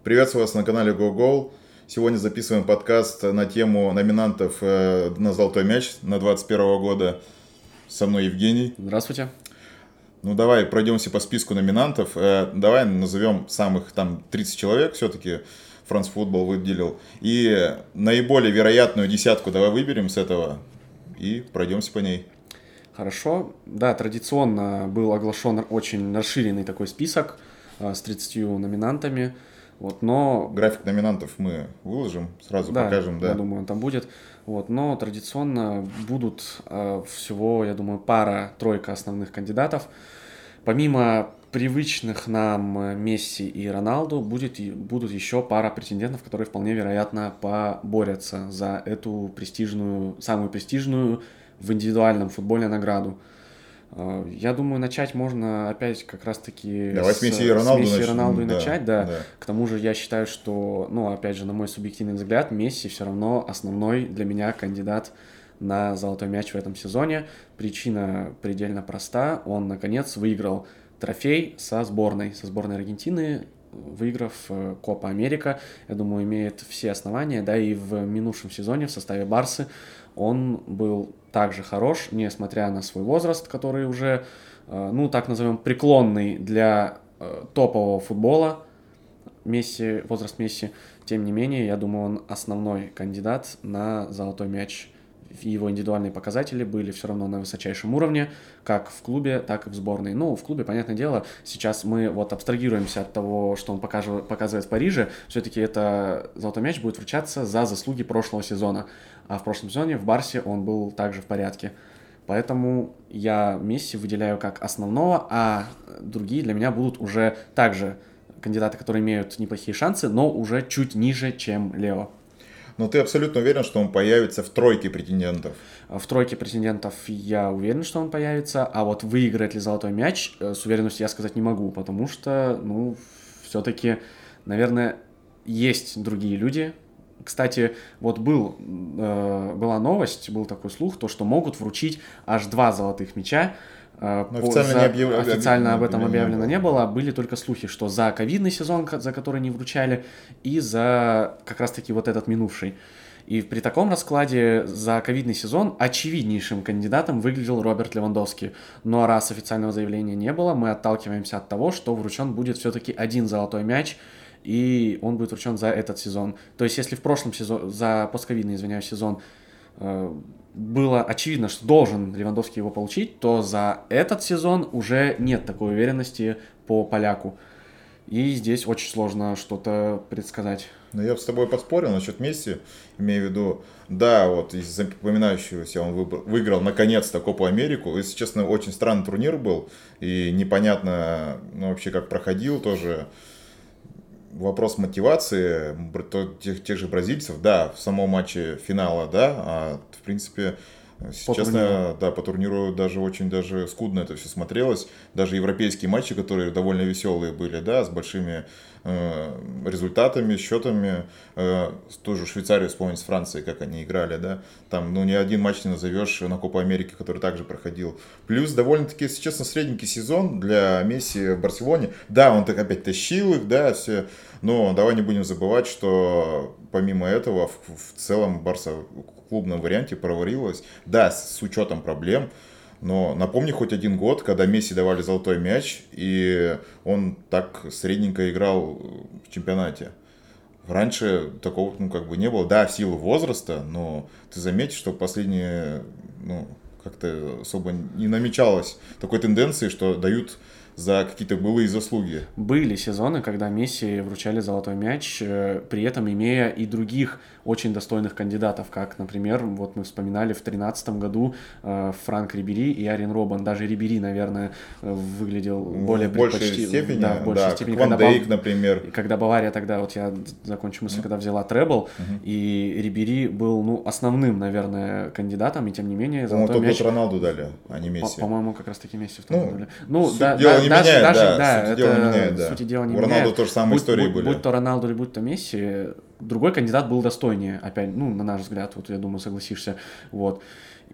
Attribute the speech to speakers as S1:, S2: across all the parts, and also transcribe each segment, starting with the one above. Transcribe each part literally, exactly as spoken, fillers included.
S1: Приветствую вас на канале GoGoal. Сегодня записываем подкаст на тему номинантов на «Золотой мяч» на двадцать первого года. Со мной Евгений.
S2: Здравствуйте.
S1: Ну давай пройдемся по списку номинантов. Давай назовем самых там тридцать человек все-таки. France Football выделил. И наиболее вероятную десятку давай выберем с этого и пройдемся по ней.
S2: Хорошо. Да, традиционно был оглашен очень расширенный такой список с тридцатью номинантами. Вот, но...
S1: График номинантов мы выложим, сразу
S2: да,
S1: покажем. Да,
S2: я думаю, он там будет. Вот, но традиционно будут э, всего, я думаю, пара-тройка основных кандидатов. Помимо привычных нам Месси и Роналду будет, будут еще пара претендентов, которые вполне вероятно поборются за эту престижную, самую престижную в индивидуальном футболе награду. Я думаю, начать можно опять как раз-таки
S1: Давай с, с Месси и Роналду,
S2: с Месси и Роналду и
S1: да,
S2: начать, да.
S1: да.
S2: К тому же я считаю, что, ну, опять же, на мой субъективный взгляд, Месси все равно основной для меня кандидат на золотой мяч в этом сезоне. Причина предельно проста. Он, наконец, выиграл трофей со сборной, со сборной Аргентины, выиграв Копа Америка. Я думаю, имеет все основания, да, и в минувшем сезоне в составе Барсы он был также хорош, несмотря на свой возраст, который уже, ну, так назовем, преклонный для топового футбола. Месси, возраст Месси, тем не менее, я думаю, он основной кандидат на золотой мяч. Его индивидуальные показатели были все равно на высочайшем уровне, как в клубе, так и в сборной. Ну, в клубе, понятное дело, сейчас мы вот абстрагируемся от того, что он показывает, показывает в Париже. Все-таки это золотой мяч будет вручаться за заслуги прошлого сезона. А в прошлом сезоне в Барсе он был также в порядке. Поэтому я Месси выделяю как основного, а другие для меня будут уже также кандидаты, которые имеют неплохие шансы, но уже чуть ниже, чем Лео.
S1: Но ты абсолютно уверен, что он появится в тройке претендентов?
S2: В тройке претендентов я уверен, что он появится, а вот выиграет ли золотой мяч, с уверенностью я сказать не могу, потому что, ну, все-таки, наверное, есть другие люди. Кстати, вот был, э, была новость, был такой слух, то, что могут вручить аж два золотых мяча.
S1: Но официально,
S2: за,
S1: не объяв...
S2: официально об этом объявлено не было. Были только слухи, что за ковидный сезон, за который не вручали, и за как раз-таки вот этот минувший. И при таком раскладе за ковидный сезон очевиднейшим кандидатом выглядел Роберт Левандовский. Но раз официального заявления не было, мы отталкиваемся от того, что вручен будет все-таки один золотой мяч, и он будет вручен за этот сезон. То есть если в прошлом сезоне, за постковидный, извиняюсь, сезон было очевидно, что должен Левандовский его получить, то за этот сезон уже нет такой уверенности по поляку. И здесь очень сложно что-то предсказать.
S1: Ну, я бы с тобой поспорил насчет Месси, имею в виду, да, вот из запоминающегося он выбрал, выиграл наконец-то Копу Америку. Если честно, очень странный турнир был, и непонятно, ну, вообще как проходил тоже. Вопрос мотивации тех, тех же бразильцев, да, в самом матче финала, да, а в принципе, если
S2: по
S1: честно,
S2: турниру.
S1: да, по турниру даже очень даже скудно это все смотрелось. Даже европейские матчи, которые довольно веселые были, да, с большими э, результатами, счетами. Э, тоже Швейцарию вспомнить, с Францией, как они играли, да. Там, ну, ни один матч не назовешь на Копу Америки, который также проходил. Плюс довольно-таки, если честно, средненький сезон для Месси в Барселоне. Да, он так опять тащил их, да, все. Но давай не будем забывать, что помимо этого в, в целом Барса в клубном варианте провалилась. Да, с, с учетом проблем. Но напомни хоть один год, когда Месси давали золотой мяч, и он так средненько играл в чемпионате. Раньше такого, ну, как бы не было. Да, в силу возраста, но ты заметишь, что последние, ну, как-то особо не намечалось такой тенденции, что дают за какие-то былые заслуги.
S2: Были сезоны, когда Месси вручали золотой мяч, при этом имея и других очень достойных кандидатов, как, например, вот мы вспоминали в тринадцатом году Франк Рибери и Арjen Роббен. Даже Рибери, наверное, выглядел более
S1: в большей
S2: предпочти...
S1: степени,
S2: да, в большей
S1: да,
S2: степени,
S1: Ван
S2: когда
S1: Дейк,
S2: Бав...
S1: например.
S2: Когда Бавария тогда, вот я закончу мысль, mm-hmm. когда взяла требл, mm-hmm. и Рибери был, ну, основным, наверное, кандидатом, и тем не менее золотой
S1: мяч...
S2: мяч...
S1: Роналду дали, а не Месси.
S2: По-моему, как раз таки Месси в том
S1: ну,
S2: дали. Ну, да,
S1: дело
S2: да,
S1: не
S2: даже,
S1: меняет,
S2: даже,
S1: да,
S2: да,
S1: суть
S2: это
S1: дела не меняет, да.
S2: Сути дела не
S1: У Роналду
S2: меняет.
S1: тоже самые
S2: будь,
S1: истории
S2: будь,
S1: были.
S2: Будь то Роналду или будь то Месси, другой кандидат был достойнее, опять, ну, на наш взгляд, вот я думаю, согласишься, вот.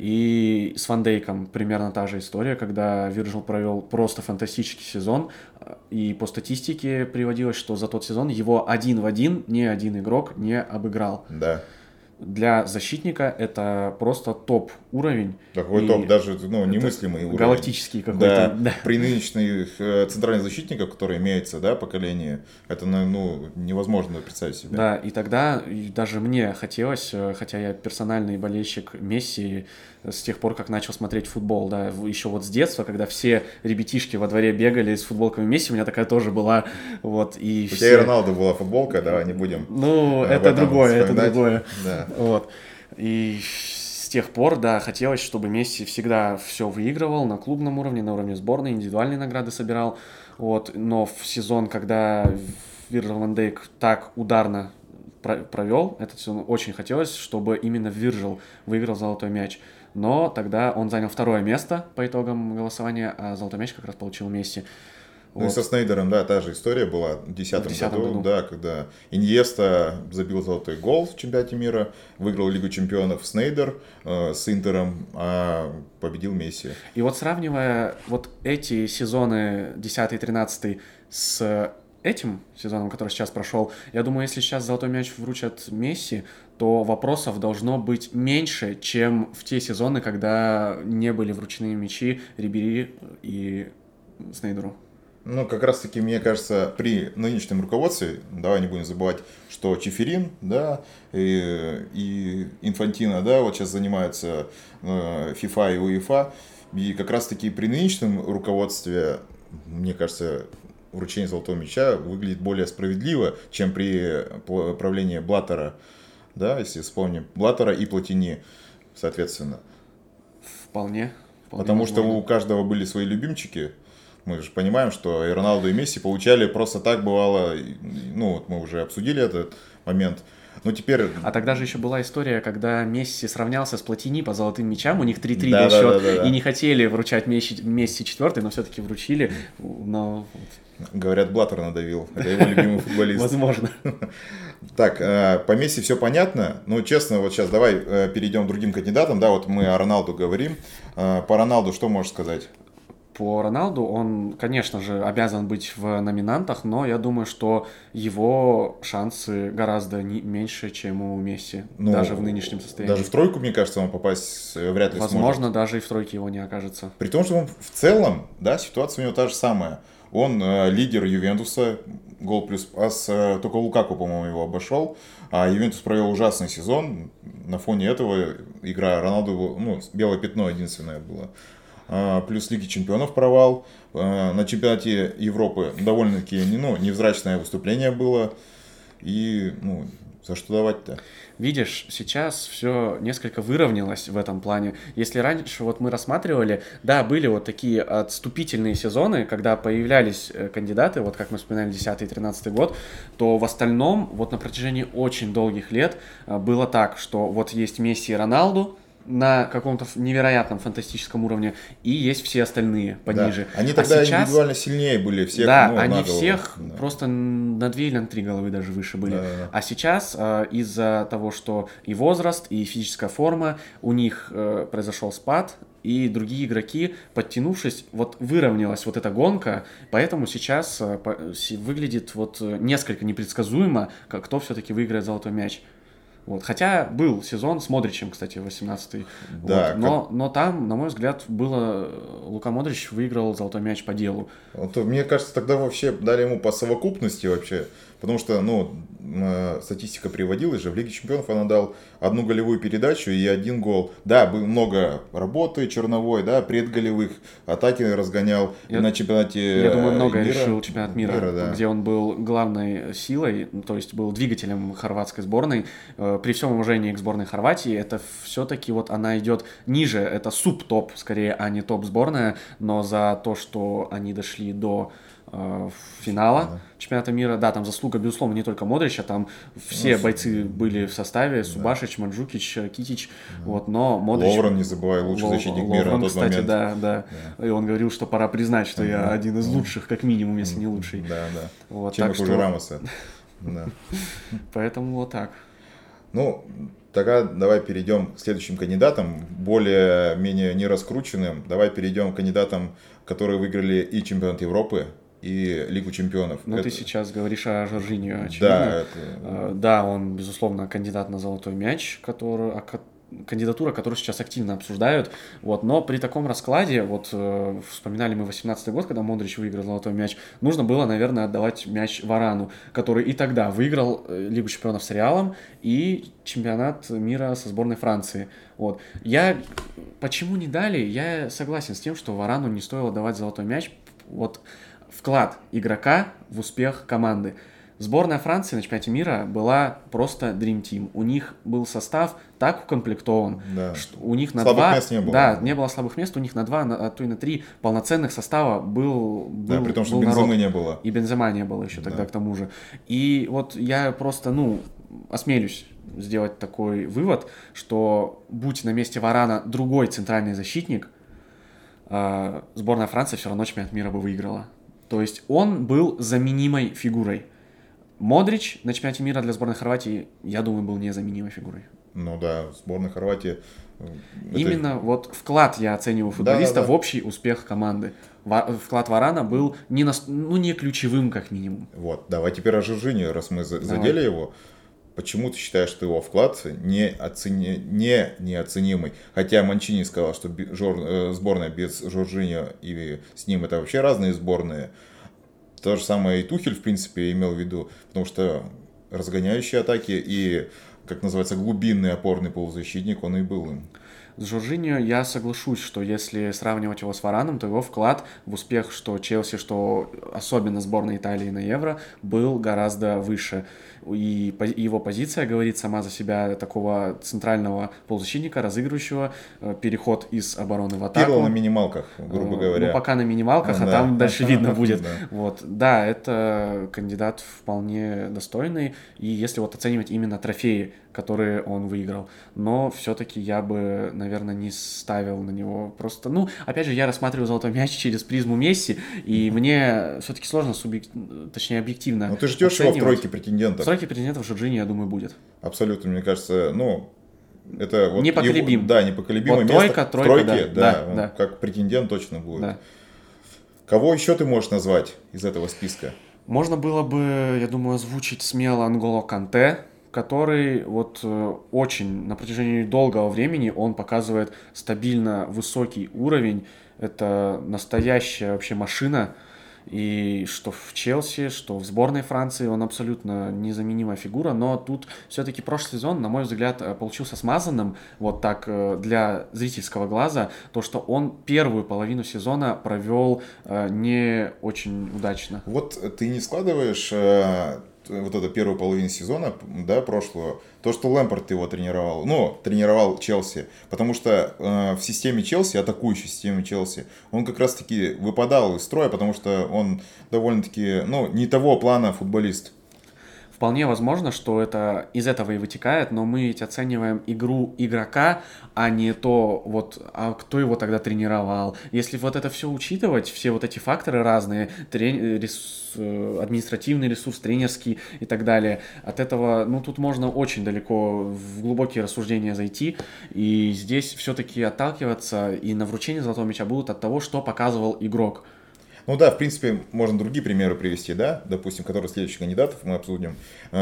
S2: И с Ван Дейком примерно та же история, когда Вирджил провел просто фантастический сезон. И по статистике приводилось, что за тот сезон его один в один ни один игрок не обыграл.
S1: Да.
S2: Для защитника это просто топ-уровень.
S1: Такой топ, даже ну, немыслимый уровень.
S2: Галактический какой-то.
S1: Да, да. При нынешних центральных защитниках, которые имеются, да, поколение, это ну, невозможно представить себе.
S2: Да, и тогда даже мне хотелось, хотя я персональный болельщик Месси, с тех пор, как начал смотреть футбол, да, еще вот с детства, когда все ребятишки во дворе бегали с футболками Месси, у меня такая тоже была, вот, и
S1: У
S2: все...
S1: тебя и Роналду была футболка, давай не будем.
S2: Ну, это другое, это другое.
S1: Да.
S2: Вот, и с тех пор, да, хотелось, чтобы Месси всегда все выигрывал на клубном уровне, на уровне сборной, индивидуальные награды собирал, вот, но в сезон, когда Вирджил ван Дейк так ударно провел этот сезон, очень хотелось, чтобы именно Вирджил выиграл золотой мяч. Но тогда он занял второе место по итогам голосования, а золотой мяч как раз получил Месси.
S1: Ну вот. И со Снейдером, да, та же история была в две тысячи десятом году, году, да, когда Иньеста забил золотой гол в чемпионате мира, выиграл Лигу чемпионов Снейдер э, с Интером, а победил Месси.
S2: И вот сравнивая вот эти сезоны десятый-тринадцатый с этим сезоном, который сейчас прошел, я думаю, если сейчас золотой мяч вручат Месси, то вопросов должно быть меньше, чем в те сезоны, когда не были вручены мячи Рибери и Снейдеру.
S1: Ну, как раз-таки, мне кажется, при нынешнем руководстве, давай не будем забывать, что Чеферин, да, и, и Инфантино, да, вот сейчас занимаются э, FIFA и УЕФА, и как раз-таки при нынешнем руководстве, мне кажется, вручение золотого мяча выглядит более справедливо, чем при правлении Блаттера, да, если вспомним, Блаттера и Платини, соответственно.
S2: Вполне. вполне
S1: Потому
S2: возможно.
S1: что у каждого были свои любимчики. Мы же понимаем, что и Роналду, и Месси получали просто так, бывало, ну, вот мы уже обсудили этот момент. Но теперь...
S2: А тогда же еще была история, когда Месси сравнялся с Платини по золотым мячам, у них три-три
S1: да,
S2: был
S1: да,
S2: счет,
S1: да, да, да.
S2: и не хотели вручать Месси, Месси четвертый, но все-таки вручили. Но...
S1: Говорят, Блаттер надавил, это его любимый футболист.
S2: Возможно.
S1: Так, по Месси все понятно, но честно, вот сейчас давай перейдем к другим кандидатам, да, вот мы о Роналду говорим. По Роналду что можешь сказать?
S2: По Роналду он, конечно же, обязан быть в номинантах, но я думаю, что его шансы гораздо не, меньше, чем у Месси, ну, даже в нынешнем состоянии.
S1: Даже в тройку, мне кажется, он попасть вряд ли
S2: Возможно,
S1: сможет.
S2: Возможно, даже и в тройке его не окажется.
S1: При том, что он в целом, да, ситуация у него та же самая. Он э, лидер Ювентуса, гол плюс пас, э, только Лукаку, по-моему, его обошел. А Ювентус провел ужасный сезон. На фоне этого игра Роналду, ну, белое пятно единственное было. Плюс Лиги чемпионов провал. На чемпионате Европы довольно-таки ну, невзрачное выступление было. И ну, за что давать-то?
S2: Видишь, сейчас все несколько выровнялось в этом плане. Если раньше вот мы рассматривали, да, были вот такие отступительные сезоны, когда появлялись кандидаты, вот как мы вспоминали десятый-тринадцатый год, то в остальном вот на протяжении очень долгих лет было так, что вот есть Месси и Роналду, на каком-то невероятном фантастическом уровне, и есть все остальные пониже.
S1: Да. Они тогда
S2: а сейчас...
S1: индивидуально сильнее были всех.
S2: Да,
S1: ну,
S2: они
S1: голову.
S2: всех
S1: да.
S2: просто на две или на три головы даже выше были.
S1: Да, да, да.
S2: А сейчас э, из-за того, что и возраст, и физическая форма, у них э, произошел спад, и другие игроки, подтянувшись, вот выровнялась вот эта гонка, поэтому сейчас э, по, выглядит вот несколько непредсказуемо, как кто все-таки выиграет золотой мяч. Вот. Хотя был сезон с Модричем, кстати, восемнадцатый.
S1: Да,
S2: вот. но, как... но там, на мой взгляд, было Лука Модрич выиграл золотой мяч по делу.
S1: Вот, мне кажется, тогда вообще дали ему по совокупности вообще. Потому что, ну, статистика приводилась же, в Лиге чемпионов он отдал одну голевую передачу и один гол. Да, было много работы черновой, да, предголевых, атаки разгонял
S2: я,
S1: на чемпионате
S2: Я думаю, многое
S1: мира,
S2: решил чемпионат мира,
S1: мира да.
S2: где он был главной силой, то есть был двигателем хорватской сборной. При всем уважении к сборной Хорватии, это все-таки вот она идет ниже, это суб-топ, скорее, а не топ-сборная, но за то, что они дошли до финала да. чемпионата мира. Да, там заслуга, безусловно, не только Модрича, там все ну, бойцы были в составе, Субашич, да. Манджукич, Китич, да. вот, но Модрич...
S1: Ловрен, не забывай, лучший Лов... защитник
S2: Ловрен,
S1: мира на тот
S2: кстати,
S1: момент.
S2: Да, да, да. И он говорил, что пора признать, что я
S1: да.
S2: один из
S1: да.
S2: лучших, как минимум, если не лучший.
S1: Да, да.
S2: Вот,
S1: Чем
S2: так
S1: хуже
S2: что...
S1: Рамоса. Да.
S2: Поэтому вот так.
S1: Ну, тогда давай перейдем к следующим кандидатам, более-менее не раскрученным. Давай перейдем к кандидатам, которые выиграли и чемпионат Европы, и Лигу чемпионов.
S2: Ну,
S1: это...
S2: ты сейчас говоришь о Жоржиньо, очевидно.
S1: Да, это...
S2: Да, он, безусловно, кандидат на золотой мяч, который... кандидатура, которую сейчас активно обсуждают, вот, но при таком раскладе, вот, э, вспоминали мы восемнадцатый год, когда Модрич выиграл золотой мяч, нужно было, наверное, отдавать мяч Варану, который и тогда выиграл Лигу чемпионов с Реалом и чемпионат мира со сборной Франции, вот. Я, почему не дали, я согласен с тем, что Варану не стоило давать золотой мяч, вот, вклад игрока в успех команды. Сборная Франции на чемпионате мира была просто Dream Team. У них был состав так укомплектован,
S1: да.
S2: что у них на
S1: слабых
S2: два...
S1: мест не было.
S2: Да, не было слабых мест, у них на два, а то и на три полноценных состава был, был
S1: Да, при том, что
S2: был
S1: Бенземы
S2: народ.
S1: не было.
S2: И Бензема не было еще тогда,
S1: да.
S2: к тому же. И вот я просто, ну, осмелюсь сделать такой вывод, что будь на месте Варана другой центральный защитник, э, сборная Франции все равно чемпионат мира бы выиграла. То есть он был заменимой фигурой. Модрич на чемпионате мира для сборной Хорватии, я думаю, был незаменимой фигурой.
S1: Ну да, сборная Хорватии...
S2: Именно это... вот вклад я оцениваю футболиста да, да, да. в общий успех команды. Вклад Варана был не, на... ну, не ключевым, как минимум.
S1: Вот, давай теперь о Жоржиньо, раз мы задели давай. его. Почему ты считаешь, что его вклад не, оцени... не неоценимый? Хотя Манчини сказал, что Жор... сборная без Жоржиньо и с ним это вообще разные сборные. То же самое и Тухель, в принципе, имел в виду, потому что разгоняющие атаки и, как называется, глубинный опорный полузащитник, он и был им.
S2: С Жоржиньо я соглашусь, что если сравнивать его с Вараном, то его вклад в успех, что Челси, что особенно сборная Италии на Евро, был гораздо выше. И его позиция говорит сама за себя, такого центрального полузащитника, разыгрывающего, переход из обороны в атаку.
S1: Пирло на минималках, грубо говоря.
S2: Ну, пока на минималках, а, а да. там дальше видно будет. Да. Вот. Да, это кандидат вполне достойный, и если вот оценивать именно трофеи, которые он выиграл. Но все-таки я бы, наверное, не ставил на него просто... Ну, опять же, я рассматриваю золотой мяч через призму Месси, и mm-hmm. мне все-таки сложно, субъек... точнее, объективно
S1: Но ты ждешь его в тройке претендентов.
S2: В тройке претендентов Жоржиньо, я думаю, будет.
S1: Абсолютно, мне кажется, ну... Это вот
S2: непоколебим.
S1: Его, да, непоколебимое
S2: вот
S1: место.
S2: Тройка, тройка,
S1: в тройке,
S2: да,
S1: да,
S2: да, да.
S1: Как претендент точно будет.
S2: Да.
S1: Кого еще ты можешь назвать из этого списка?
S2: Можно было бы, я думаю, озвучить смело Анголо Канте, который вот очень на протяжении долгого времени он показывает стабильно высокий уровень. Это настоящая вообще машина. И что в Челси, что в сборной Франции он абсолютно незаменимая фигура, но тут все-таки прошлый сезон, на мой взгляд, получился смазанным, вот так, для зрительского глаза, то, что он первую половину сезона провел не очень удачно.
S1: Вот ты не складываешь вот эту первую половину сезона, да, прошлого, то, что Лэмпард его тренировал, ну, тренировал Челси, потому что э, в системе Челси, атакующей системе Челси, он как раз-таки выпадал из строя, потому что он довольно-таки, ну, не того плана футболист.
S2: Вполне возможно, что это из этого и вытекает, но мы ведь оцениваем игру игрока, а не то, вот, а кто его тогда тренировал. Если вот это все учитывать, все вот эти факторы разные, трени- ресурс, административный ресурс, тренерский и так далее, от этого, ну, тут можно очень далеко в глубокие рассуждения зайти, и здесь все-таки отталкиваться и на вручение золотого мяча будут от того, что показывал игрок.
S1: Ну да, в принципе, можно другие примеры привести, да, допустим, которые следующих кандидатов мы обсудим.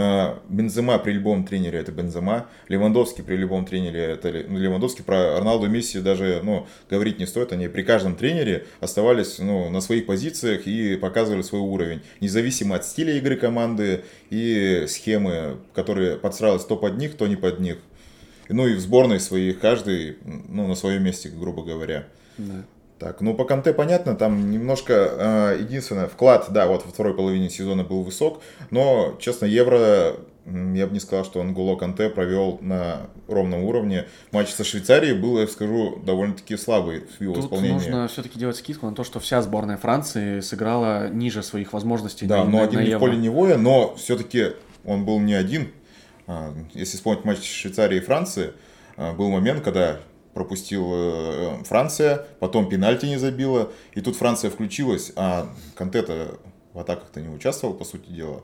S1: Бензема при любом тренере это Бензема, Левандовский при любом тренере это ну, Левандовский, про Роналду и Месси даже ну, говорить не стоит, они при каждом тренере оставались ну, на своих позициях и показывали свой уровень, независимо от стиля игры команды и схемы, которые подстраивались то под них, то не под них. Ну и в сборной своей каждый ну, на своем месте, грубо говоря.
S2: Да.
S1: Так, ну по Канте понятно, там немножко э, единственное, вклад, да, вот во второй половине сезона был высок, но, честно, Евро, я бы не сказал, что Анголо Канте провел на ровном уровне. Матч со Швейцарией был, я скажу, довольно-таки слабый в его
S2: Тут
S1: исполнении.
S2: Тут нужно все-таки делать скидку на то, что вся сборная Франции сыграла ниже своих возможностей.
S1: Да,
S2: на,
S1: но
S2: на,
S1: один
S2: на
S1: не в
S2: Евро.
S1: поле не воя, но все-таки он был не один. Если вспомнить матч Швейцарии и Франции, был момент, когда пропустил Франция, потом пенальти не забила, и тут Франция включилась, а Канте-то в атаках-то не участвовал, по сути дела.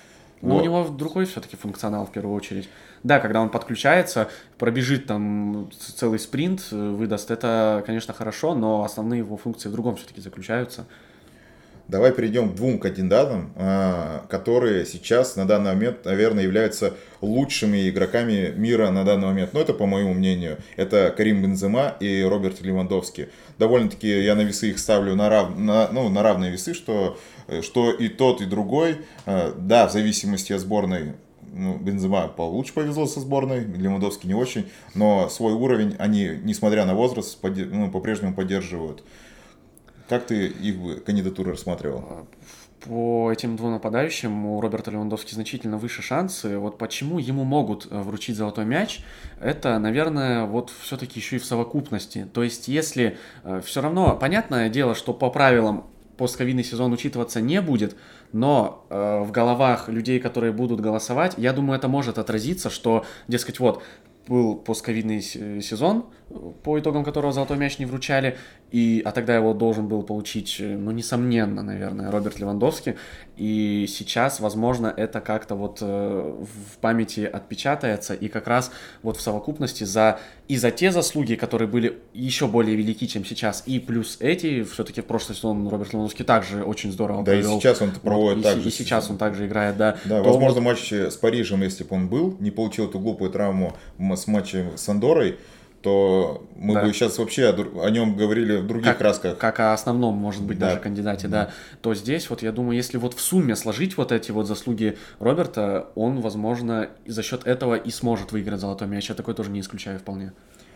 S2: Но вот. У него другой все-таки функционал в первую очередь. Да, когда он подключается, пробежит там целый спринт, выдаст, это, конечно, хорошо, но основные его функции в другом все-таки заключаются.
S1: давай перейдем к двум кандидатам, которые сейчас на данный момент, наверное, являются лучшими игроками мира на данный момент. Ну, это по моему мнению. Это Карим Бензема и Роберт Левандовски. Довольно-таки я на весы их ставлю на, рав... на, ну, на равные весы, что, что и тот, и другой. Да, в зависимости от сборной, ну, Бензема получше повезло со сборной, Левандовский не очень, но свой уровень они, несмотря на возраст, подер... ну, по-прежнему поддерживают. Как ты их кандидатуру рассматривал?
S2: По этим двум нападающим у Роберта Левандовски значительно выше шансы. Вот почему ему могут вручить золотой мяч, это, наверное, вот все-таки еще и в совокупности. То есть, если э, все равно, понятное дело, что по правилам постковидный сезон учитываться не будет, но э, в головах людей, которые будут голосовать, я думаю, это может отразиться, что, дескать, вот, был постковидный сезон, по итогам которого золотой мяч не вручали, и, а тогда его должен был получить, ну, несомненно, наверное, Роберт Левандовски, и сейчас, возможно, это как-то вот э, в памяти отпечатается, и как раз вот в совокупности за, и за те заслуги, которые были еще более велики, чем сейчас, и плюс эти, все-таки в прошлый сезон Роберт Левандовский также очень здорово
S1: да,
S2: провел.
S1: Да, и сейчас он проводит
S2: вот,
S1: так
S2: и,
S1: же.
S2: И сейчас он также играет, да.
S1: Да,
S2: то
S1: возможно,
S2: вот...
S1: матч с Парижем, если бы он был, не получил эту глупую травму с матчем с Андоррой, то мы да. бы сейчас вообще о, о нем говорили в других
S2: как,
S1: красках.
S2: Как о основном, может быть,
S1: да.
S2: даже кандидате, да.
S1: да.
S2: То здесь вот, я думаю, если вот в сумме сложить вот эти вот заслуги Роберта, он, возможно, за счет этого и сможет выиграть золотой мяч. Я такой тоже не исключаю вполне.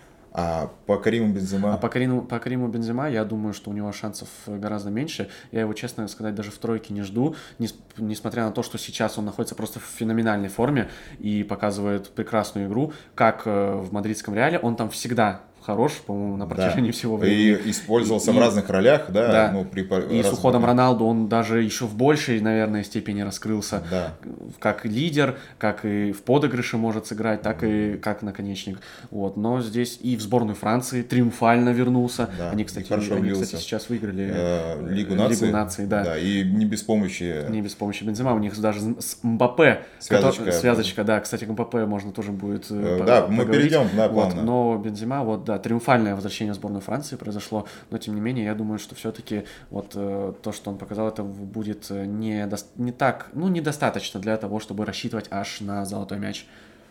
S1: А по Кариму Бензема?
S2: А по Кариму, по Кариму Бензема, я думаю, что у него шансов гораздо меньше. Я его, честно сказать, даже в тройке не жду, несмотря на то, что сейчас он находится просто в феноменальной форме и показывает прекрасную игру, как в мадридском Реале. Он там всегда хорош, по-моему, на протяжении да. всего времени.
S1: И использовался и, в разных ролях, да.
S2: да.
S1: Ну, при,
S2: и с уходом времени. Роналду он даже еще в большей, наверное, степени раскрылся.
S1: Да.
S2: Как лидер, как и в подыгрыше может сыграть, так и как наконечник. Вот. Но здесь и в сборную Франции триумфально вернулся.
S1: Да.
S2: Они, кстати, они, кстати, сейчас выиграли
S1: э, Лигу наций.
S2: Лигу наций, да.
S1: да. И не без помощи...
S2: Не без помощи Бензема. У них даже с Мбаппе.
S1: Связочка.
S2: Который, связочка, да. Кстати, к Мбаппе можно тоже будет
S1: э, Да, по- мы перейдем, да,
S2: вот. Но Бензема, вот, да, триумфальное возвращение в сборную Франции произошло, но тем не менее я думаю, что все-таки вот э, то, что он показал, это будет не, до... не так, ну, недостаточно для того, чтобы рассчитывать аж на золотой мяч.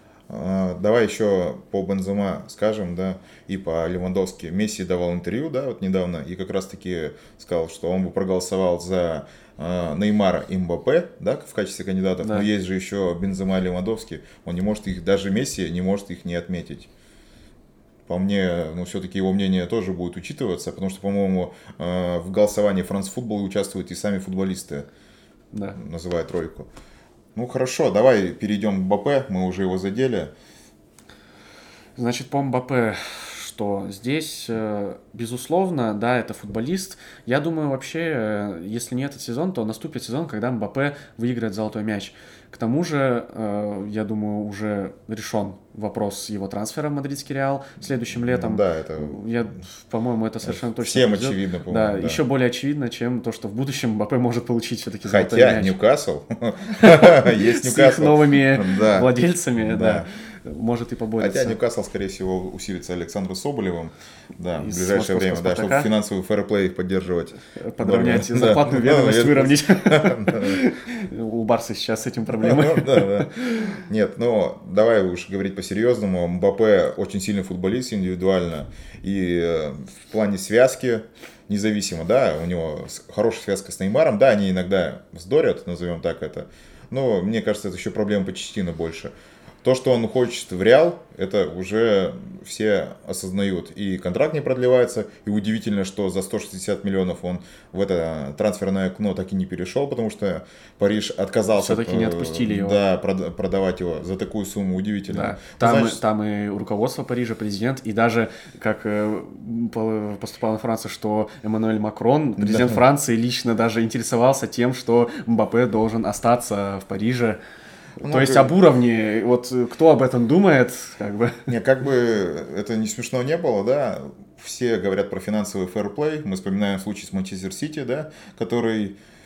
S1: А, давай еще по Бензема скажем, да, и по Левандовски. Месси давал интервью, да, вот недавно, и как раз-таки сказал, что он бы проголосовал за э, Неймара и Мбаппе, да, в качестве кандидатов, да. Но есть же еще Бензема и Левандовски, он не может их, даже Месси не может их не отметить. По мне, ну, все-таки его мнение тоже будет учитываться, потому что, по-моему, в голосовании France Football участвуют и сами футболисты,
S2: да.
S1: называя тройку. Ну, хорошо, давай перейдем к Мбаппе, мы уже его задели.
S2: Значит, по Мбаппе, что здесь, безусловно, да, это футболист. Я думаю, вообще, если не этот сезон, то наступит сезон, когда Мбаппе выиграет золотой мяч. К тому же, я думаю, уже решен вопрос с его трансфера в мадридский Реал следующим летом.
S1: Да, это...
S2: Я, по-моему, это совершенно точно.
S1: Всем произойдет. Очевидно, по-моему.
S2: Да, да, еще более очевидно, чем то, что в будущем Мбаппе может получить все-таки
S1: золотой
S2: мяч.
S1: Хотя Ньюкасл, есть Ньюкасл.
S2: С их новыми владельцами, да. Может и поборется.
S1: Хотя Ньюкасл, скорее всего, усилится Александром Соболевым, да, в ближайшее время, да, чтобы финансовый фэрплей поддерживать.
S2: Подровнять, зарплатную ведомость выровнять. У Барса сейчас с этим проблемы.
S1: Нет, ну, давай уж говорить по-серьезному. Мбаппе очень сильный футболист индивидуально. И в плане связки, независимо, да, у него хорошая связка с Неймаром, да, они иногда вздорят, назовем так это. Но мне кажется, это еще проблема Почеттино больше. То, что он хочет в Реал, это уже все осознают. И контракт не продлевается. И удивительно, что за сто шестьдесят миллионов он в это трансферное окно так и не перешел, потому что Париж отказался.
S2: Все-таки не отпустили его.
S1: Да, продавать его за такую сумму. Удивительно.
S2: Да. Там, Значит... там и руководство Парижа, президент, и даже, как поступала информация, что Эммануэль Макрон, президент да. Франции, лично даже интересовался тем, что Мбаппе должен остаться в Париже. Ну, То есть как... об уровне, вот кто об этом думает, как бы...
S1: Не, как бы это не смешно не было, да, все говорят про финансовый фэрплей, мы вспоминаем случай с Манчестер Сити, да, который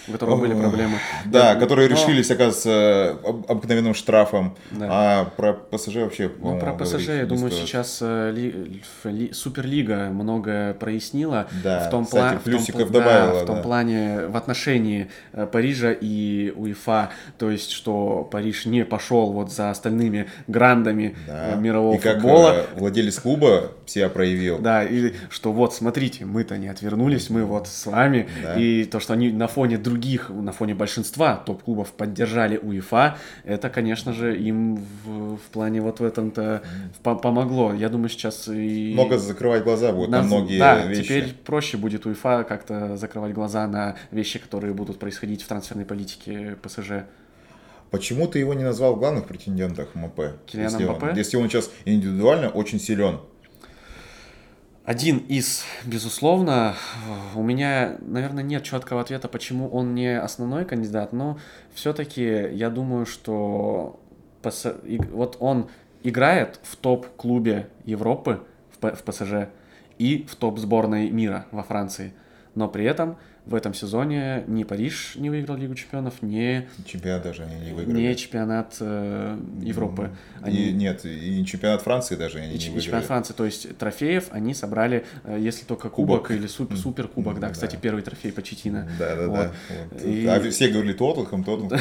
S2: у которого были проблемы.
S1: Да,
S2: Я,
S1: которые
S2: но...
S1: решились, оказывается, об, обыкновенным штрафом. Да. А про ПСЖ вообще,
S2: Ну, про ПСЖ, я думаю, стоит. Сейчас ли, ли, Суперлига многое прояснила.
S1: Да,
S2: в том
S1: кстати,
S2: пла-
S1: плюсиков
S2: в том,
S1: добавила.
S2: Да, в том
S1: да.
S2: плане, в отношении Парижа и УЕФА. То есть, что Париж не пошел вот за остальными грандами да. мирового
S1: и как
S2: футбола.
S1: владелец клуба себя проявил.
S2: Да, и что вот, смотрите, мы-то не отвернулись, мы вот с вами. Да. И то, что они на фоне других, на фоне большинства топ-клубов поддержали УЕФА, это, конечно же, им в, в плане вот в этом-то mm. помогло. Я думаю, сейчас и...
S1: Много закрывать глаза будет на, на многие
S2: да,
S1: вещи.
S2: Теперь проще будет УЕФА как-то закрывать глаза на вещи, которые будут происходить в трансферной политике ПСЖ.
S1: Почему ты его не назвал в главных претендентах МП?
S2: Килиан
S1: если
S2: Мбаппе?
S1: Он, если он сейчас индивидуально очень силен.
S2: Один из, безусловно, у меня, наверное, нет четкого ответа, почему он не основной кандидат, но все-таки я думаю, что пс... вот он играет в топ-клубе Европы в ПСЖ и в топ-сборной мира во Франции, но при этом в этом сезоне ни Париж не выиграл Лигу чемпионов, ни
S1: чемпионат даже они не выиграли.
S2: Не чемпионат э, Европы.
S1: Они... И, нет, и чемпионат Франции даже они
S2: и,
S1: не выиграли.
S2: И чемпионат Франции, то есть трофеев они собрали, э, если только кубок, кубок. или супер, супер кубок, да, кстати, да. первый трофей Почеттино.
S1: Да, да,
S2: вот.
S1: да. Вот. И... А все говорили Тоттенхэм, Тоттенхэм.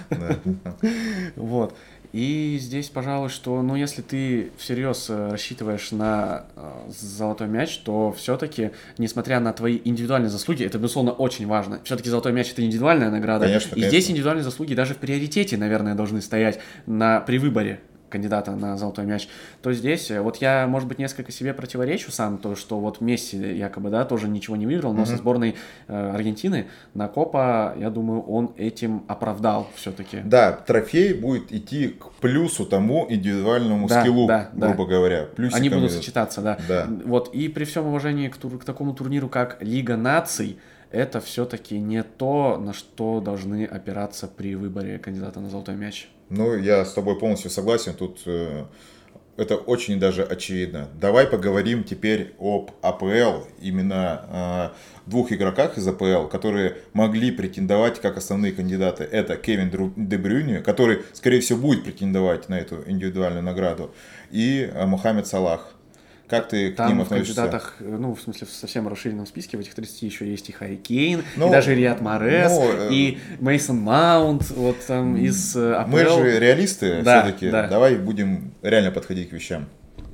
S2: Вот. И здесь, пожалуй, что, ну, если ты всерьез рассчитываешь на э, золотой мяч, то все-таки, несмотря на твои индивидуальные заслуги, это, безусловно, очень важно. Все-таки золотой мяч — это индивидуальная награда.
S1: Конечно,
S2: и
S1: конечно.
S2: Здесь индивидуальные заслуги даже в приоритете, наверное, должны стоять на, при выборе кандидата на золотой мяч, то здесь, вот я, может быть, несколько себе противоречу сам, то, что вот Месси якобы, да, тоже ничего не выиграл, но mm-hmm. со сборной э, Аргентины на Копа, я думаю, он этим оправдал все-таки.
S1: Да, трофей будет идти к плюсу тому индивидуальному
S2: да,
S1: скиллу,
S2: да,
S1: грубо
S2: да.
S1: говоря. Плюсиками...
S2: Они будут сочетаться, да.
S1: да.
S2: Вот, и при всем уважении к, тур, к такому турниру, как Лига наций, это все-таки не то, на что должны опираться при выборе кандидата на золотой мяч.
S1: Ну, я с тобой полностью согласен, тут э, это очень даже очевидно. Давай поговорим теперь об АПЛ, именно э, двух игроках из АПЛ, которые могли претендовать как основные кандидаты. Это Кевин Де Брюйне, который, скорее всего, будет претендовать на эту индивидуальную награду, и э, Мохаммед Салах. Как ты к
S2: Там
S1: ним
S2: в
S1: относишься?
S2: кандидатах, ну, в смысле, в совсем расширенном списке, в этих тридцати еще есть и Харри Кейн,
S1: ну,
S2: и даже Риад Марес,
S1: ну,
S2: и Мейсон Маунт, вот там из АПЛ.
S1: Мы же реалисты
S2: да,
S1: все-таки,
S2: да.
S1: Давай будем реально подходить к вещам.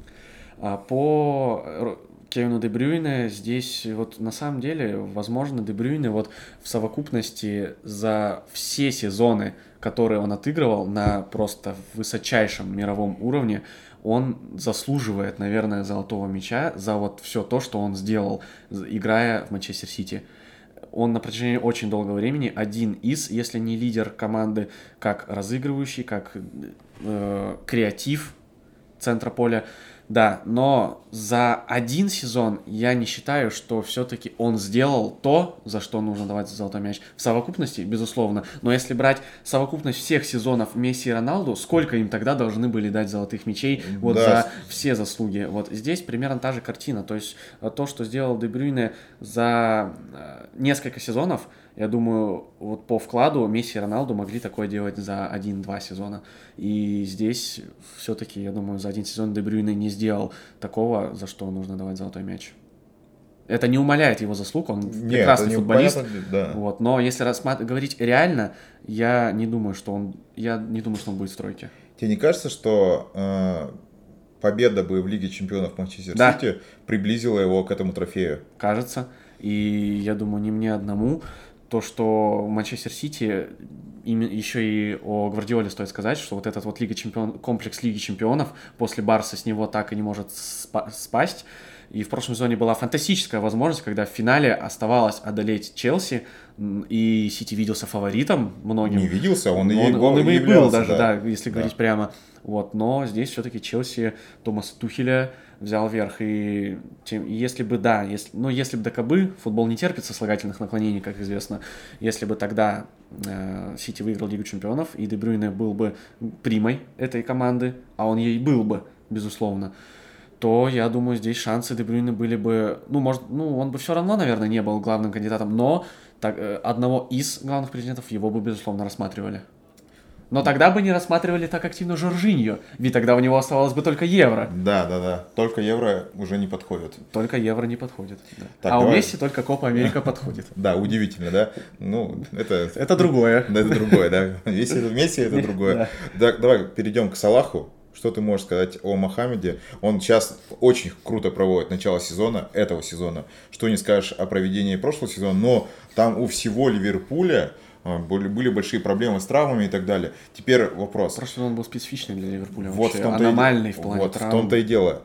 S2: А по Кевину Де Брюйне здесь вот на самом деле, возможно, Де Брюйне вот в совокупности за все сезоны, которые он отыгрывал на просто высочайшем мировом уровне, он заслуживает, наверное, золотого мяча за вот все то, что он сделал, играя в Манчестер Сити. Он на протяжении очень долгого времени один из, если не лидер команды, как разыгрывающий, как э, креатив центра поля. Да, но за один сезон я не считаю, что все-таки он сделал то, за что нужно давать золотой мяч. В совокупности, безусловно. Но если брать совокупность всех сезонов Месси и Роналду, сколько им тогда должны были дать золотых мячей вот да. за все заслуги? Вот здесь примерно та же картина. То есть то, что сделал Де Брюйне за несколько сезонов, я думаю, вот по вкладу Месси и Роналду могли такое делать за один-два сезона. И здесь все-таки, я думаю, за один сезон Де Брюйне не сделал такого, за что нужно давать золотой мяч. Это не умаляет его заслуг, он Нет, прекрасный футболист. Понятно, да. Вот, но если рассматр... говорить реально, я не думаю, что он, я не думаю, что он будет в тройке.
S1: Тебе не кажется, что э, победа бы в Лиге чемпионов Манчестер
S2: да.
S1: Сити приблизила его к этому трофею?
S2: Кажется. И я думаю, не мне одному. То, что Манчестер Сити, еще и о Гвардиоле стоит сказать, что вот этот вот Лига Чемпион, комплекс Лиги Чемпионов после Барса с него так и не может спасть. И в прошлом сезоне была фантастическая возможность, когда в финале оставалось одолеть Челси, и Сити виделся фаворитом многим.
S1: Не виделся, он,
S2: он,
S1: и,
S2: он, он и был даже,
S1: да,
S2: да если
S1: да.
S2: говорить прямо. Вот, но здесь все-таки Челси Томаса Тухеля взял верх. И тем, если бы, да, если, ну, если бы докобы, футбол не терпит сослагательных наклонений, как известно, если бы тогда э, Сити выиграл Лигу чемпионов, и Де Брюйне был бы примой этой команды, а он ей был бы, безусловно, то, я думаю, здесь шансы Де Брюйне были бы... Ну, может, ну, он бы все равно, наверное, не был главным кандидатом, но так, одного из главных претендентов его бы, безусловно, рассматривали. Но тогда бы не рассматривали так активно Жоржиньо, ведь тогда у него оставалось бы только Евро.
S1: Да, да, да. Только Евро уже не подходит.
S2: Только Евро не подходит. Да.
S1: Так,
S2: а
S1: давай.
S2: у Месси только Копа Америка подходит.
S1: Да, удивительно, да? Ну, это...
S2: Это другое.
S1: Да, это другое, да. Месси это Месси, это другое. Давай перейдем к Салаху. Что ты можешь сказать о Мохаммеде? Он сейчас очень круто проводит начало сезона, этого сезона. Что не скажешь о проведении прошлого сезона, но там у всего Ливерпуля были, были большие проблемы с травмами и так далее. Теперь вопрос.
S2: Прошлый сезон был специфичный для Ливерпуля.
S1: Вот
S2: вообще,
S1: в
S2: аномальный
S1: и,
S2: в плане
S1: вот
S2: травм.
S1: в том-то и дело.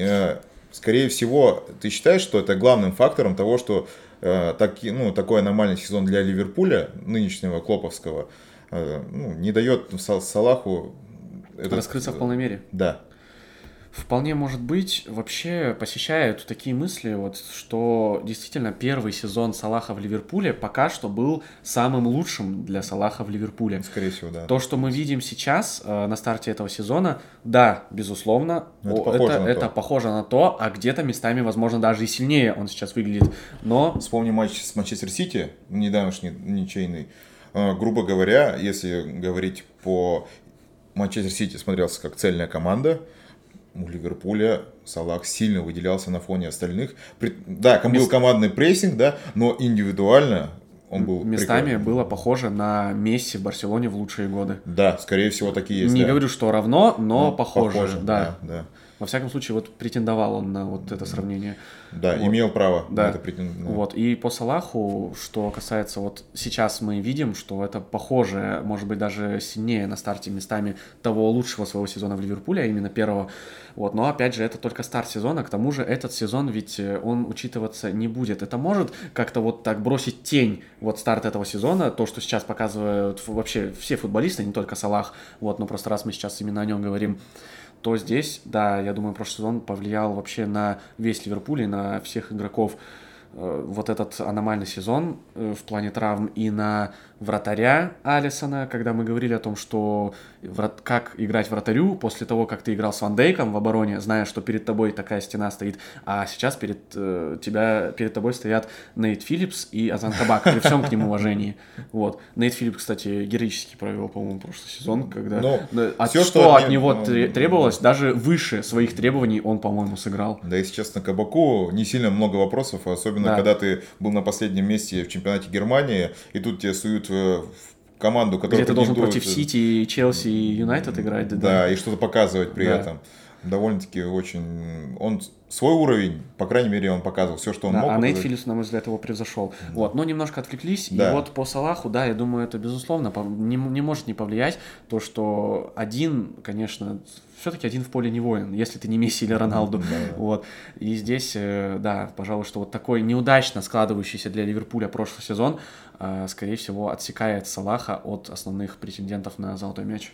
S1: Скорее всего, ты считаешь, что это главным фактором того, что э, таки, ну, такой аномальный сезон для Ливерпуля, нынешнего Клоповского, э, ну, не дает Салаху этот,
S2: раскрыться в полной мере?
S1: Да.
S2: Вполне может быть. Вообще посещают такие мысли, вот, что действительно первый сезон Салаха в Ливерпуле пока что был самым лучшим для Салаха в Ливерпуле.
S1: Скорее всего, да.
S2: То, что мы видим сейчас э, на старте этого сезона, да, безусловно,
S1: это,
S2: о,
S1: похоже,
S2: это,
S1: на
S2: это похоже на то, а где-то местами, возможно, даже и сильнее он сейчас выглядит. Но...
S1: Вспомни матч с Манчестер Сити, недавнешний, ничейный. Э, грубо говоря, если говорить по... Манчестер Сити смотрелся как цельная команда. У Ливерпуля Салах сильно выделялся на фоне остальных. Да, там был командный прессинг, да, но индивидуально он был
S2: местами
S1: прикольный.
S2: было похоже на Месси в Барселоне в лучшие годы.
S1: Да, скорее всего, такие есть.
S2: Не
S1: да.
S2: говорю, что равно, но
S1: ну,
S2: похоже.
S1: похоже
S2: да.
S1: Да, да.
S2: Во всяком случае, вот претендовал он на вот это сравнение.
S1: Да,
S2: вот.
S1: имел право
S2: да.
S1: на это претендовать. Да.
S2: Вот. И по Салаху, что касается, вот сейчас мы видим, что это похоже, может быть, даже сильнее на старте местами того лучшего своего сезона в Ливерпуле, а именно первого. Вот. Но, опять же, это только старт сезона, к тому же этот сезон ведь он учитываться не будет. Это может как-то вот так бросить тень вот старт этого сезона, то, что сейчас показывают вообще все футболисты, не только Салах, вот, но просто раз мы сейчас именно о нем говорим, то здесь, да, я думаю, прошлый сезон повлиял вообще на весь Ливерпуль и на всех игроков. Вот этот аномальный сезон в плане травм и на вратаря Алисона, когда мы говорили о том, что врат... как играть вратарю после того, как ты играл с Ван Дейком в обороне, зная, что перед тобой такая стена стоит, а сейчас перед, э, тебя, перед тобой стоят Нейт Филлипс и Озан Кабак, при всем к нему уважении. Вот. Нейт Филлипс, кстати, героически провел, по-моему, прошлый сезон, когда
S1: Но
S2: от,
S1: все,
S2: что,
S1: что
S2: от
S1: от
S2: него
S1: ну,
S2: требовалось, даже выше своих требований он, по-моему, сыграл.
S1: Да, если честно, Кабаку не сильно много вопросов, особенно да. когда ты был на последнем месте в чемпионате Германии, и тут тебя суют в команду, которая...
S2: Где ты должен против Сити, Челси и Юнайтед играть.
S1: Да,
S2: да,
S1: и что-то показывать при да. этом. Довольно-таки очень... Он свой уровень, по крайней мере, он показывал все, что он
S2: да,
S1: мог.
S2: А Нейт Филлипс, на мой взгляд, его превзошел. Да. Вот, но немножко отвлеклись. Да. И вот по Салаху, да, я думаю, это, безусловно, не, не может не повлиять. То, что один, конечно... Все-таки один в поле не воин, если ты не Месси или Роналду. Mm-hmm. Вот. И здесь, да, пожалуй, что вот такой неудачно складывающийся для Ливерпуля прошлый сезон, скорее всего, отсекает Салаха от основных претендентов на золотой мяч.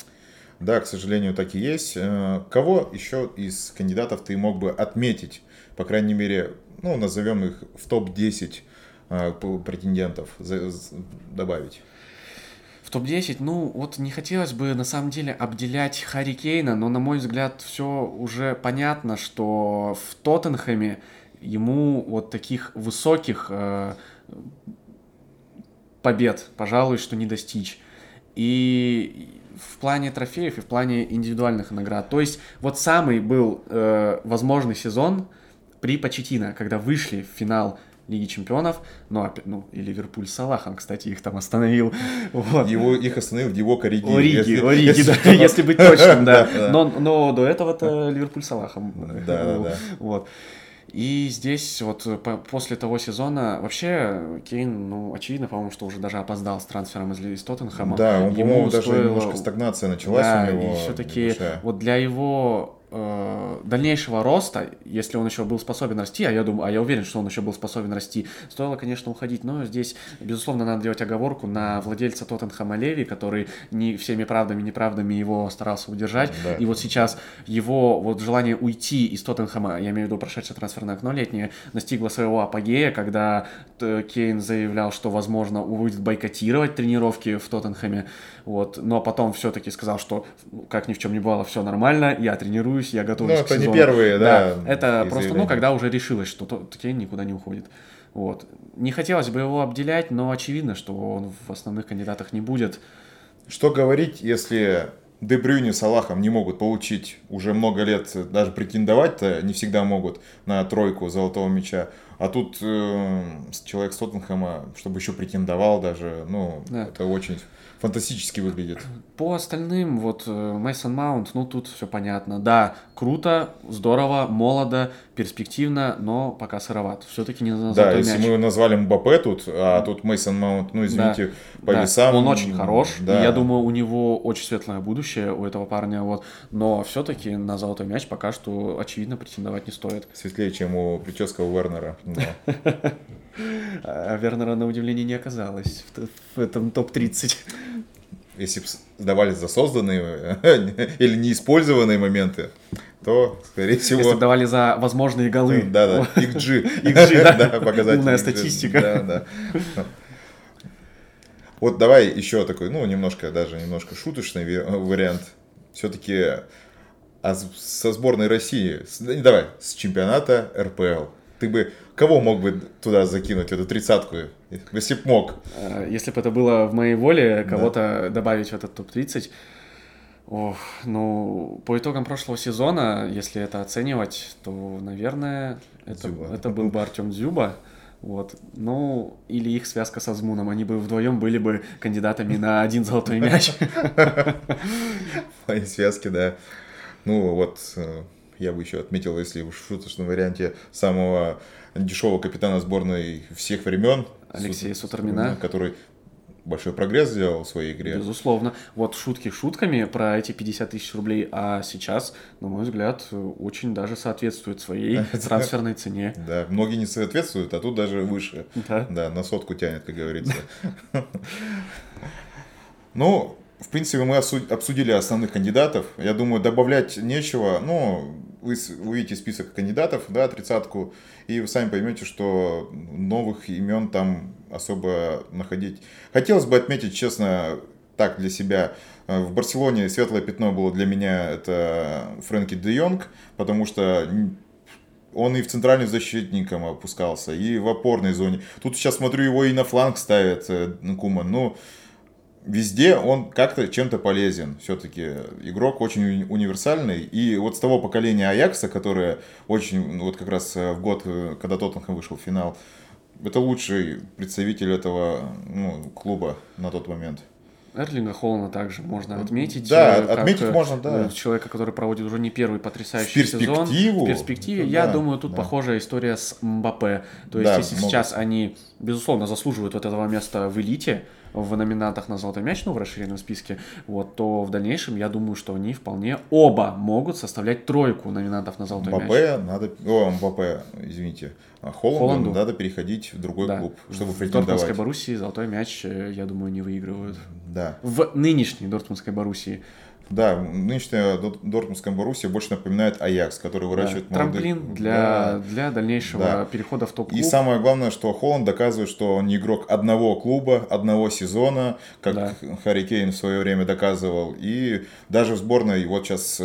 S1: Да, к сожалению, так и есть. Кого еще из кандидатов ты мог бы отметить, по крайней мере, ну, назовем их в топ десять претендентов, добавить?
S2: В топ десять, ну, вот не хотелось бы, на самом деле, обделять Харри Кейна, но, на мой взгляд, все уже понятно, что в Тоттенхэме ему вот таких высоких э, побед, пожалуй, что не достичь. И в плане трофеев, и в плане индивидуальных наград. То есть, вот самый был э, возможный сезон при Почеттино, когда вышли в финал Лиги Чемпионов, ну, ну и Ливерпуль с Салахом, кстати, их там остановил. Вот.
S1: Его, их остановил Диво Ориги.
S2: Ориги,
S1: если,
S2: Ориги,
S1: если,
S2: да, если быть точным, да.
S1: да, да.
S2: Но, но до этого-то Ливерпуль с Салахом.
S1: Да, да, да.
S2: Вот. И здесь вот по, после того сезона вообще Кейн, ну, очевидно, по-моему, что уже даже опоздал с трансфером из, из Тоттенхэма.
S1: Да, он,
S2: Ему
S1: по-моему,
S2: стоило...
S1: даже немножко стагнация началась
S2: да,
S1: у него.
S2: И все-таки вот для его э, дальнейшего роста, если он еще был способен расти, а я думаю, а я уверен, что он еще был способен расти, стоило, конечно, уходить. Но здесь, безусловно, надо делать оговорку на владельца Тоттенхэма Леви, который не всеми правдами, неправдами его старался удержать.
S1: Да.
S2: И вот сейчас его вот желание уйти из Тоттенхэма, я имею в виду прошедшее трансферное окно летнее, достигло своего апогея, когда Кейн заявлял, что, возможно, будет бойкотировать тренировки в Тоттенхэме. Вот. Но потом все-таки сказал, что как ни в чем не бывало, все нормально, я тренируюсь, тренируюсь, я готовлюсь
S1: ну,
S2: к
S1: сезону.
S2: Ну,
S1: это не первые, да.
S2: да это просто, заявления. Ну, когда уже решилось, что Кейн никуда не уходит. Вот. Не хотелось бы его обделять, но очевидно, что он в основных кандидатах не будет.
S1: Что говорить, если Де Брюйне с Салахом не могут получить уже много лет, даже претендовать-то не всегда могут на тройку золотого мяча, а тут э, человек с Тоттенхэма, чтобы еще претендовал даже, ну, да. Это очень фантастически выглядит.
S2: По остальным, вот Мейсон Маунт, ну тут все понятно. Да, круто, здорово, молодо, перспективно, но пока сыроват. Все-таки не на
S1: Да, если мяч. Мы назвали Мбаппе тут, а тут Мейсон Маунт, ну извините, да. по да. весам.
S2: Он очень хорош, да. и я думаю, у него очень светлое будущее, у этого парня, вот. Но все-таки на золотой мяч пока что, очевидно, претендовать не стоит.
S1: Светлее, чем у прическа у Вернера.
S2: А Вернера, на удивление, не оказалось в этом топ тридцать.
S1: Если бы сдавались за созданные или неиспользованные моменты, то, скорее всего...
S2: Если бы давали за возможные голы.
S1: Да-да, икс джи.
S2: икс джи, да, показатель. Умная статистика.
S1: Да, да. Вот давай еще такой, ну, немножко, даже немножко шуточный вариант. Все-таки со сборной России, давай, с чемпионата эр пэ эл. Ты бы кого мог бы туда закинуть, эту тридцатку, если б мог?
S2: Если бы это было в моей воле, кого-то да. добавить в этот топ тридцать, ох, ну, по итогам прошлого сезона, если это оценивать, то, наверное, это, это был бы Артем Дзюба. Вот. Ну, или их связка со Азмуном, они бы вдвоем были бы кандидатами на один золотой мяч.
S1: Мои связки, да. Ну, вот... Я бы еще отметил, если в шуточном варианте, самого дешевого капитана сборной всех времен.
S2: Алексея Сутормина.
S1: Который большой прогресс сделал в своей игре.
S2: Безусловно. Вот шутки шутками про эти пятьдесят тысяч рублей, а сейчас, на мой взгляд, очень даже соответствует своей трансферной цене.
S1: Да, многие не соответствуют, а тут даже выше.
S2: Да,
S1: да на сотку тянет, как говорится. Ну... В принципе, мы обсудили основных кандидатов. Я думаю, добавлять нечего. Ну, вы увидите список кандидатов, да, тридцатку, и вы сами поймете, что новых имен там особо находить. Хотелось бы отметить, честно, так для себя, в Барселоне светлое пятно было для меня это Фрэнки де Йонг, потому что он и в центральным защитником опускался, и в опорной зоне. Тут сейчас смотрю, его и на фланг ставят Куман. Ну, везде он как-то чем-то полезен. Все-таки игрок очень универсальный. И вот с того поколения Аякса, которое очень, вот как раз в год, когда Тоттенхэм вышел в финал, это лучший представитель этого ну, клуба на тот момент.
S2: Эрлинга Холланда также можно отметить.
S1: Да, отметить как, можно, да.
S2: Человека, который проводит уже не первый потрясающий
S1: в перспективу,
S2: сезон. В перспективе. Да, я думаю, тут да. похожая история с Мбаппе. То есть, да, если могут. Сейчас они, безусловно, заслуживают вот этого места в элите, в номинантах на золотой мяч, ну, в расширенном списке, вот, то в дальнейшем я думаю, что они вполне оба могут составлять тройку номинантов на золотой
S1: Мбаппе
S2: мяч.
S1: Надо, о, Мбаппе, извините, Холланду, Холланду надо переходить в другой да. клуб, чтобы
S2: в
S1: претендовать. В
S2: Дортмундской Боруссии золотой мяч, я думаю, не выигрывают.
S1: Да.
S2: В нынешней Дортмундской Боруссии.
S1: Да, нынешняя Дортмундская Боруссия больше напоминает Аякс, который выращивает
S2: да, молодых. Трамплин для, да. для дальнейшего да. перехода в топ-клуб.
S1: И самое главное, что Холланд доказывает, что он не игрок одного клуба, одного сезона, как да. Харри Кейн в свое время доказывал. И даже в сборной, вот сейчас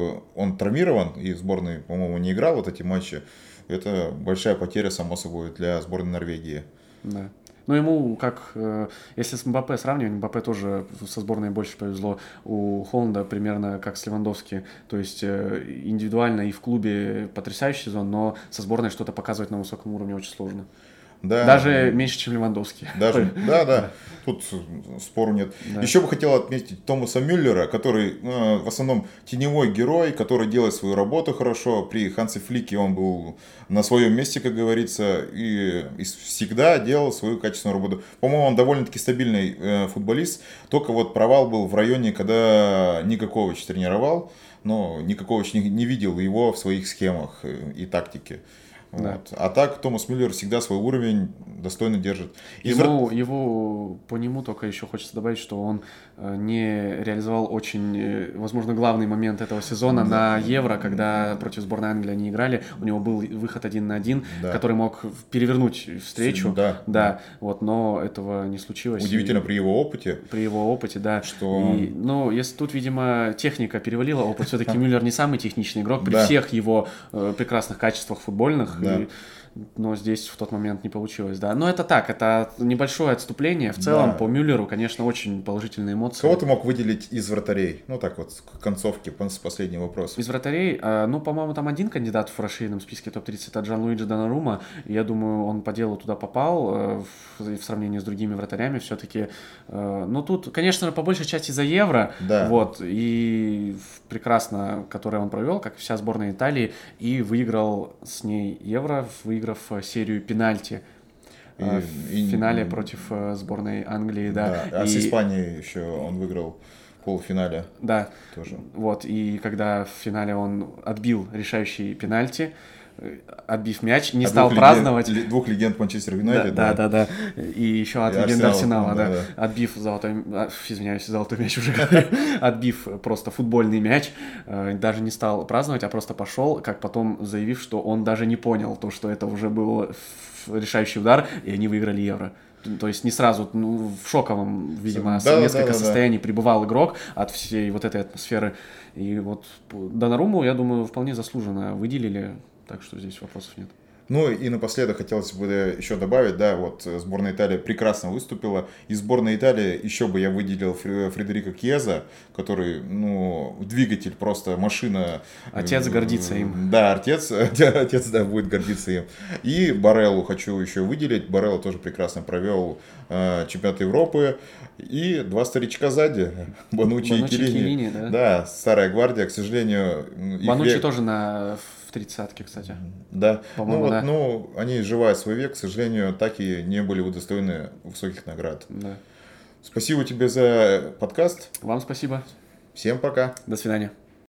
S1: он травмирован, и в сборной, по-моему, не играл вот эти матчи. Это большая потеря, само собой, для сборной Норвегии.
S2: Да. Ну, ему, как, если с Мбаппе сравнивать, Мбаппе тоже со сборной больше повезло. У Холланда примерно как с Левандовски. То есть индивидуально и в клубе потрясающий сезон, но со сборной что-то показывать на высоком уровне очень сложно.
S1: Да.
S2: Даже меньше, чем Левандовский.
S1: Даже, да, да, тут спору нет. Да. Еще бы хотел отметить Томаса Мюллера, который э, в основном теневой герой, который делает свою работу хорошо. При Хансе Флике он был на своем месте, как говорится, и, и всегда делал свою качественную работу. По-моему, он довольно-таки стабильный э, футболист, только вот провал был в районе, когда Никакович тренировал, но Никакович не, не видел его в своих схемах и тактике.
S2: Да.
S1: Вот. А так Томас Мюллер всегда свой уровень достойно держит. Из...
S2: Ему, его, по нему только еще хочется добавить, что он не реализовал очень, возможно, главный момент этого сезона да. на Евро, когда против сборной Англии они играли. У него был выход один на один, да. который мог перевернуть встречу. Да. да. Вот, но этого не случилось.
S1: Удивительно и... при его опыте.
S2: При его опыте, да.
S1: Что...
S2: И, ну, если тут, видимо, техника перевалила, опыт все-таки Мюллер не самый техничный игрок при всех его прекрасных качествах футбольных.
S1: Да.
S2: И, но здесь в тот момент не получилось, да. Но это так, это небольшое отступление. В целом, да. по Мюллеру, конечно, очень положительные эмоции.
S1: Кого ты мог выделить из вратарей? Ну, так вот, к концовке, последний вопрос.
S2: Из вратарей, ну, по-моему, там один кандидат в расширенном списке топ тридцать, это Джанлуиджи Донарума. Я думаю, он по делу туда попал в сравнении с другими вратарями все-таки. Ну, тут, конечно, по большей части за Евро.
S1: Да.
S2: Вот, и прекрасно, которое он провел, как вся сборная Италии, и выиграл с ней Евро, выиграв серию пенальти и, в и, финале и, против сборной Англии, да.
S1: да. А
S2: и,
S1: с Испанией еще он выиграл в полуфинале.
S2: Да.
S1: Тоже.
S2: Вот, и когда в финале он отбил решающий пенальти, отбив мяч, не а стал
S1: двух
S2: праздновать.
S1: Легенд, двух легенд Манчестер Юнайтед.
S2: Да, да, да, да. И еще от легенды Арсенала, да,
S1: да.
S2: да. Отбив золотой, извиняюсь, золотой мяч уже говорю, отбив просто футбольный мяч, даже не стал праздновать, а просто пошел, как потом заявив, что он даже не понял то, что это уже был решающий удар, и они выиграли Евро. То есть не сразу, ну, в шоковом, видимо,
S1: да,
S2: несколько
S1: да, да,
S2: состояний
S1: да.
S2: пребывал игрок от всей вот этой атмосферы. И вот Донарумму, я думаю, вполне заслуженно выделили. Так что здесь вопросов нет.
S1: Ну и напоследок хотелось бы еще добавить, да, вот сборная Италии прекрасно выступила. Из сборной Италии еще бы я выделил Фредерико Кьеза, который, ну, двигатель, просто машина.
S2: Отец гордится им.
S1: Да, отец, отец, да, будет гордиться им. И Бареллу хочу еще выделить. Барелло тоже прекрасно провел э, чемпионат Европы. И два старичка сзади, Бонуччи и Chiellini.
S2: Да.
S1: да, старая гвардия, к сожалению.
S2: Бонуччи век... тоже на... в тридцатке, кстати.
S1: Да.
S2: По-моему,
S1: ну,
S2: да.
S1: Вот, ну, они, живая свой век, к сожалению, так и не были удостоены высоких наград.
S2: Да.
S1: Спасибо тебе за подкаст.
S2: Вам спасибо.
S1: Всем пока.
S2: До свидания.